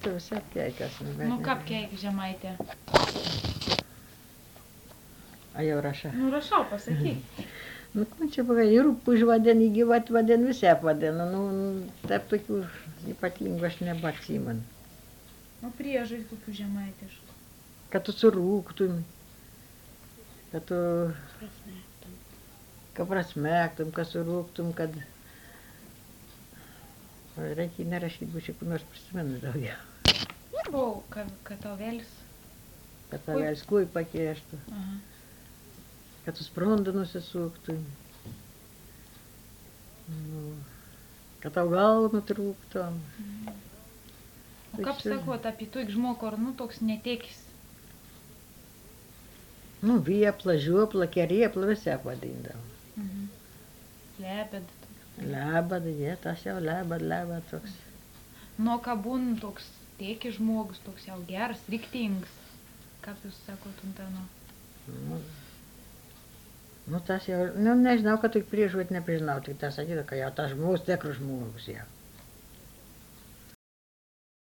tu visi apkeikęs. Nu ką apkeik žemaitė? A jau rašau. Nu rašau, pasakyk. Nu, man čia buvo, ir rūpuž vadin, įgyvat vadin, visi apvadin. Nu, tarp tokių ypatingų aš nebeatsimenu. Nu priežai kokių žemaitiškų. Kad tu surūktum, kad tu prasmektum, kad surūktum, kad... Reikia nerašyti, būčiau kur nors prisimenu daugiau. O, kad tau vėlis. Kad tavęs kuj pakieštų, Aha. kad tu sprondą nusisuktum, nu, kad tau gal nutrūktum. O kaip sakot, apie tu žmogų, ar nu toks netekis? Nu, viepla, žiopla, keriepla, visi apvadindavo. Lebed. Lebad, jie, tas jau lebad toks. Nu, ką būn toks tekis žmogus, toks jau geras, riktingas. Kaip jūs sakotum ten? Nu, tas jau, nu, nežinau, kad tik prieš vat neprižinau, tik tas sakyta, kad jau tas žmogus, tikras žmogus jau.